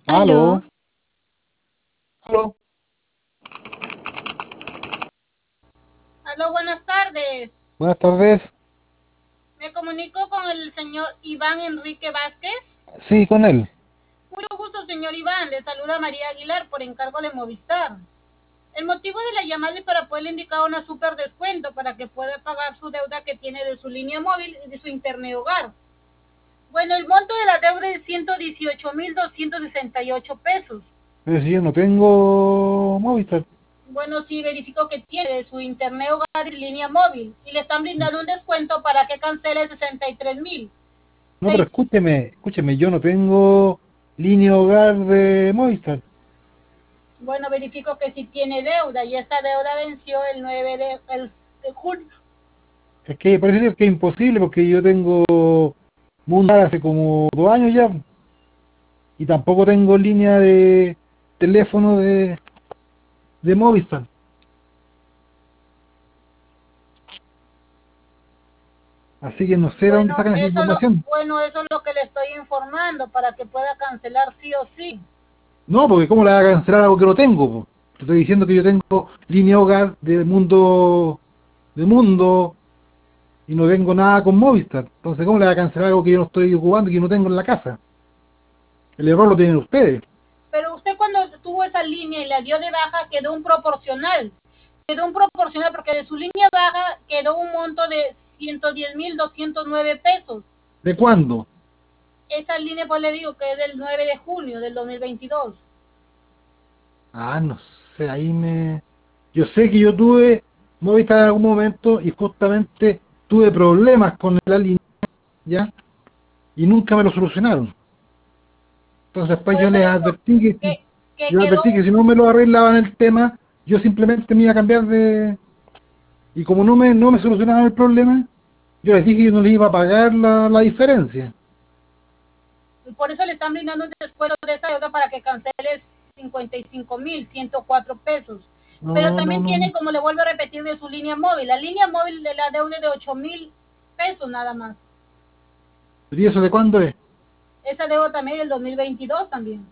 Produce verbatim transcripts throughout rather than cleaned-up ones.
Aló, Aló, aló. aló, buenas tardes. Buenas tardes. Me comunico con el señor Iván Enrique Vázquez. Sí, con él. Mucho gusto, señor Iván. Le saluda María Aguilar por encargo de Movistar. El motivo de la llamada es para poderle indicar una super descuento para que pueda pagar su deuda que tiene de su línea móvil y de su internet hogar. Bueno, el monto de la deuda es ciento dieciocho mil doscientos sesenta y ocho pesos. Pero si yo no tengo Movistar. Bueno, sí verifico que tiene de su internet hogar y línea móvil y le están brindando un descuento para que cancele sesenta y tres mil. No, pero escúcheme, escúcheme, yo no tengo línea hogar de Movistar. Bueno, verifico que sí tiene deuda y esta deuda venció el nueve de, el, de junio. Es que parece ser que es imposible porque yo tengo Mundar hace como dos años ya y tampoco tengo línea de teléfono de, de Movistar. Así que no sé de dónde Bueno, sacan esa eso lo, información. bueno, eso es lo que le estoy informando para que pueda cancelar sí o sí. No, porque ¿cómo le va a cancelar algo que no tengo, po? Te estoy diciendo que yo tengo línea hogar de mundo, de mundo y no tengo nada con Movistar. Entonces, ¿cómo le va a cancelar algo que yo no estoy ocupando y que no tengo en la casa? El error lo tienen ustedes. Pero usted cuando tuvo esa línea y la dio de baja quedó un proporcional. Quedó un proporcional porque de su línea baja quedó un monto de ciento diez mil doscientos nueve pesos. ¿De cuándo? Esa línea, pues le digo que es del nueve de junio del dos mil veintidós. Ah, no sé, ahí me... Yo sé que yo tuve Movistar en algún momento y justamente tuve problemas con la línea, ¿ya? Y nunca me lo solucionaron. Entonces, pues Por yo eso les le digo advertí que si, que, que yo les advertí quedó. que si no me lo arreglaban el tema, yo simplemente me iba a cambiar de... Y como no me, no me solucionaban el problema, yo les dije que yo no les iba a pagar la, la diferencia. Por eso le están brindando un descuento de esa deuda para que cancele cincuenta y cinco mil ciento cuatro pesos. Pero No, no, también no, tiene, no. como le vuelvo a repetir, de su línea móvil. La línea móvil de la deuda es de ocho mil pesos nada más. ¿Y eso de cuándo es? Esa deuda también del dos mil veintidós también.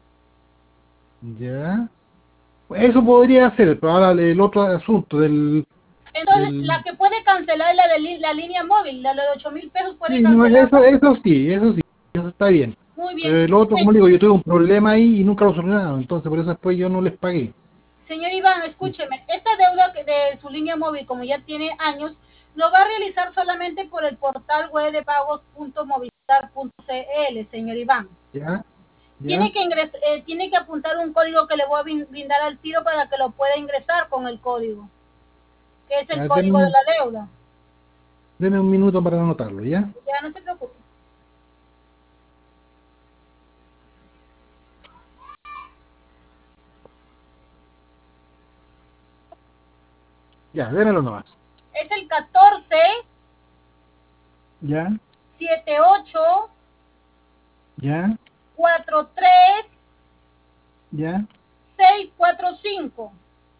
Ya. Pues eso podría ser, pero ahora el otro asunto del, Entonces, la del... que puede cancelar es la de li- la línea móvil, la de ocho mil pesos puede Sí, no, eso, cancelarla. eso sí, eso sí, eso está bien. Muy Pero bien. el otro, como Se- le digo, yo tuve un problema ahí y nunca lo solucionaron, entonces por eso después yo no les pagué. Señor Iván, escúcheme, esta deuda de su línea móvil, como ya tiene años, lo va a realizar solamente por el portal web de pagos punto movistar punto c l, señor Iván. ¿Ya? ¿Ya? Tiene que, ingres, eh, tiene que apuntar un código que le voy a brindar al tiro para que lo pueda ingresar con el código, que es el Ya, código de denme, la deuda. denme un minuto para anotarlo, ¿ya? Ya no se preocupe. Ya, démelo nomás. Es el catorce ¿Ya? setenta y ocho ¿Ya? cuarenta y tres ¿Ya? seiscientos cuarenta y cinco.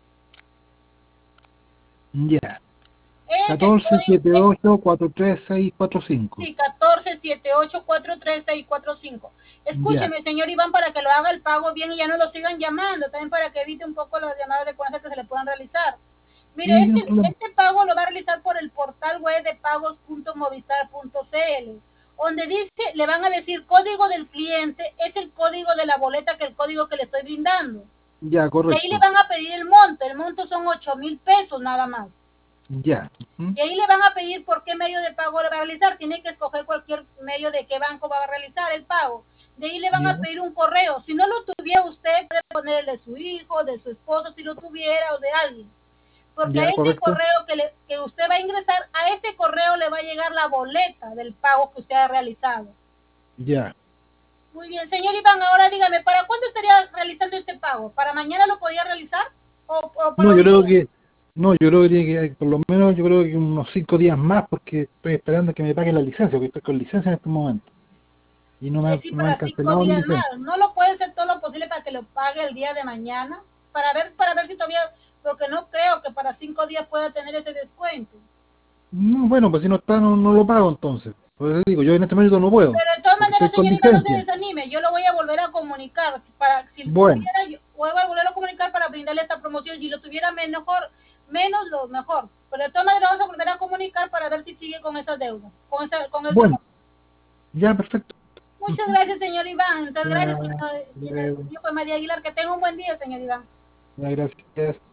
Ya. Es el catorce código, setenta y eh, ocho cuarenta y tres seis cuatro cinco. sí, catorce setenta y ocho cuarenta y tres seiscientos cuarenta y cinco. Ya. Escúcheme, señor Iván, para que lo haga el pago bien y ya no lo sigan llamando, también para que evite un poco las llamadas de cosas que se le puedan realizar. Mire, Sí, sí, no hay este, problema. este pago lo va a realizar por el portal web de pagos punto movistar punto c l, donde dice, le van a decir código del cliente, es el código de la boleta que el código que le estoy brindando. Ya, De ahí le correcto. van a pedir el monto, el monto son ocho mil pesos nada más. Ya. Ujú. Y ahí le van a pedir por qué medio de pago le va a realizar. Tiene que escoger cualquier medio de qué banco va a realizar el pago. De ahí le van Ya. a pedir un correo. Si no lo tuviera usted, puede ponerle de su hijo, de su esposo, si lo tuviera, o de alguien. Porque a Ya, ese correcto. correo que, le, que usted va a ingresar, a ese correo le va a llegar la boleta del pago que usted ha realizado. Ya. Muy bien, señor Iván, ahora dígame, ¿para cuándo estaría realizando este pago? ¿Para mañana lo podía realizar? ¿O, o para No, yo hoy creo día? que, no, yo creo que tiene que, por lo menos, yo creo que unos cinco días más, porque estoy esperando que me paguen la licencia, porque estoy con licencia en este momento. Y no me Eh, han, sí, no me han para cinco cancelado la días licencia. más. No lo puede hacer todo lo posible para que lo pague el día de mañana, para ver, para ver si todavía, porque no creo que para cinco días pueda tener ese descuento. No, bueno, pues si no está, no, no lo pago entonces. Por eso digo, yo en este momento no puedo. Pero de todas porque maneras, estoy con señor Iván, no se licencia. desanime. Yo lo voy a volver a comunicar. Para, si Bueno, tuviera, yo voy a volver a comunicar para brindarle esta promoción. Si lo tuviera mejor, menos, lo mejor. Pero de todas maneras, vamos a volver a comunicar para ver si sigue con esa deuda. Con esa, con esa bueno, ya, perfecto. Muchas gracias, señor Iván. Muchas Ya, gracias, señor, ya, señor María Aguilar. Que tenga un buen día, señor Iván. ya, gracias.